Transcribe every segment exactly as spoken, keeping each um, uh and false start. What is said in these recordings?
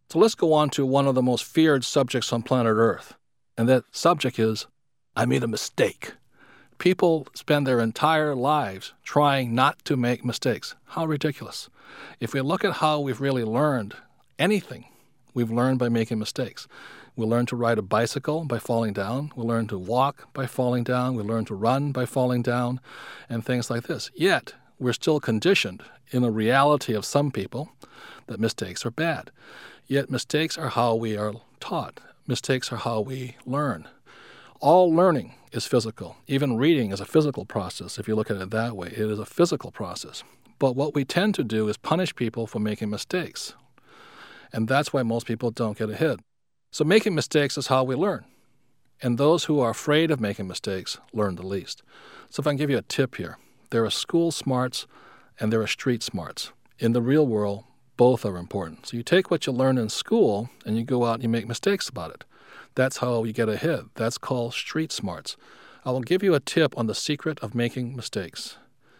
So let's go on to one of the most feared subjects on planet Earth. And that subject is, I made a mistake. People spend their entire lives trying not to make mistakes. How ridiculous. If we look at how we've really learned anything, we've learned by making mistakes. We learn to ride a bicycle by falling down. We learn to walk by falling down. We learn to run by falling down and things like this. Yet, we're still conditioned in a reality of some people that mistakes are bad. Yet mistakes are how we are taught. Mistakes are how we learn. All learning is physical. Even reading is a physical process. If you look at it that way, it is a physical process. But what we tend to do is punish people for making mistakes. And that's why most people don't get ahead. So making mistakes is how we learn. And those who are afraid of making mistakes learn the least. So if I can give you a tip here, there are school smarts and there are street smarts. In the real world, both are important. So you take what you learn in school and you go out and you make mistakes about it. That's how you get ahead. That's called street smarts. I will give you a tip on the secret of making mistakes.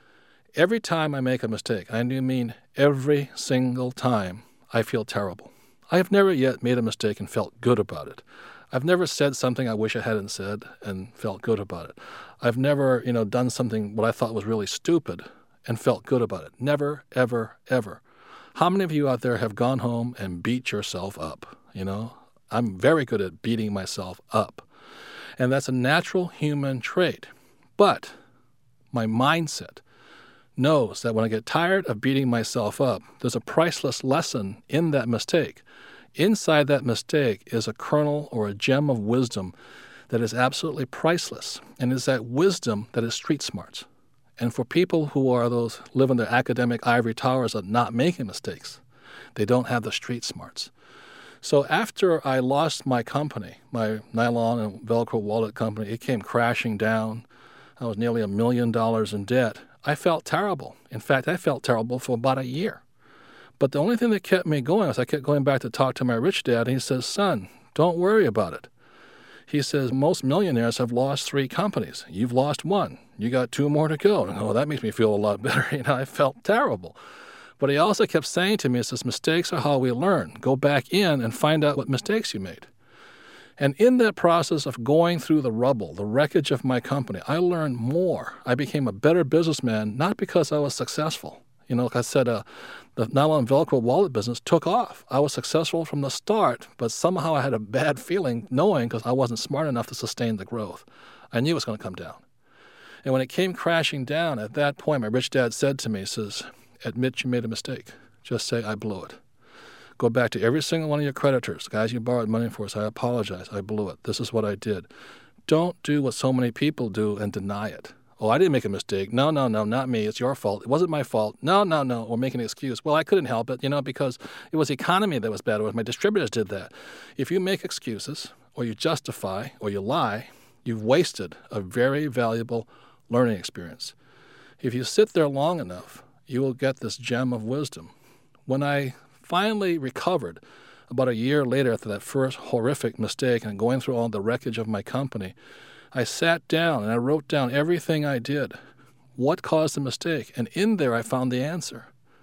Every time I make a mistake, I do mean every single time, I feel terrible. I have never yet made a mistake and felt good about it. I've never said something I wish I hadn't said and felt good about it. I've never, you know, done something what I thought was really stupid and felt good about it. Never, ever, ever. How many of you out there have gone home and beat yourself up? You know, I'm very good at beating myself up. And that's a natural human trait. But my mindset knows that when I get tired of beating myself up, there's a priceless lesson in that mistake. Inside that mistake is a kernel or a gem of wisdom that is absolutely priceless. And it's that wisdom that is street smarts. And for people who are those live in their academic ivory towers of not making mistakes, they don't have the street smarts. So after I lost my company, my nylon and Velcro wallet company, it came crashing down. I was nearly a million dollars in debt. I felt terrible. In fact, I felt terrible for about a year. But the only thing that kept me going was I kept going back to talk to my rich dad, and he says, son, don't worry about it. He says, most millionaires have lost three companies. You've lost one. You got two more to go. And oh, that makes me feel a lot better. You know, I felt terrible. But he also kept saying to me, he says, mistakes are how we learn. Go back in and find out what mistakes you made. And in that process of going through the rubble, the wreckage of my company, I learned more. I became a better businessman, not because I was successful. You know, like I said, uh, the nylon Velcro wallet business took off. I was successful from the start, but somehow I had a bad feeling knowing because I wasn't smart enough to sustain the growth. I knew it was going to come down. And when it came crashing down, at that point, my rich dad said to me, he says, admit you made a mistake. Just say, I blew it. Go back to every single one of your creditors, the guys you borrowed money for, say, I apologize, I blew it. This is what I did. Don't do what so many people do and deny it. Oh, I didn't make a mistake. No, no, no, not me. It's your fault. It wasn't my fault. No, no, no. Or make an excuse. Well, I couldn't help it, you know, because it was the economy that was bad, or my distributors did that. If you make excuses, or you justify, or you lie, you've wasted a very valuable learning experience. If you sit there long enough, you will get this gem of wisdom. When I finally recovered, about a year later after that first horrific mistake and going through all the wreckage of my company, I sat down and I wrote down everything I did. What caused the mistake? And in there I found the answer.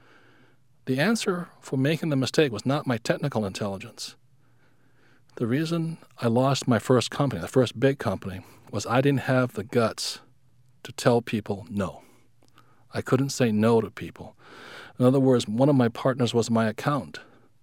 The answer for making the mistake was not my technical intelligence. The reason I lost my first company, the first big company, was I didn't have the guts to tell people no. I couldn't say no to people. In other words, one of my partners was my accountant.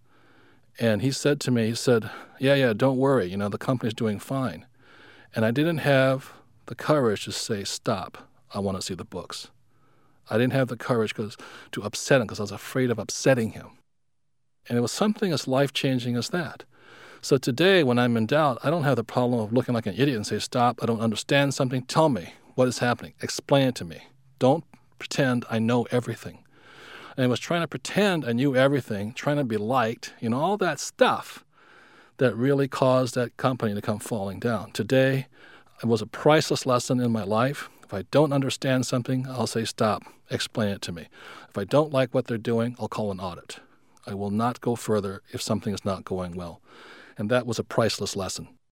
And he said to me, he said, yeah, yeah, don't worry, you know, the company's doing fine. And I didn't have the courage to say, stop, I want to see the books. I didn't have the courage cause, to upset him because I was afraid of upsetting him. And it was something as life-changing as that. So today, when I'm in doubt, I don't have the problem of looking like an idiot and say, stop, I don't understand something. Tell me what is happening. Explain it to me. Don't pretend I know everything. And I was trying to pretend I knew everything, trying to be liked, you know, all that stuff that really caused that company to come falling down. Today, it was a priceless lesson in my life. If I don't understand something, I'll say, stop, explain it to me. If I don't like what they're doing, I'll call an audit. I will not go further if something is not going well. And that was a priceless lesson.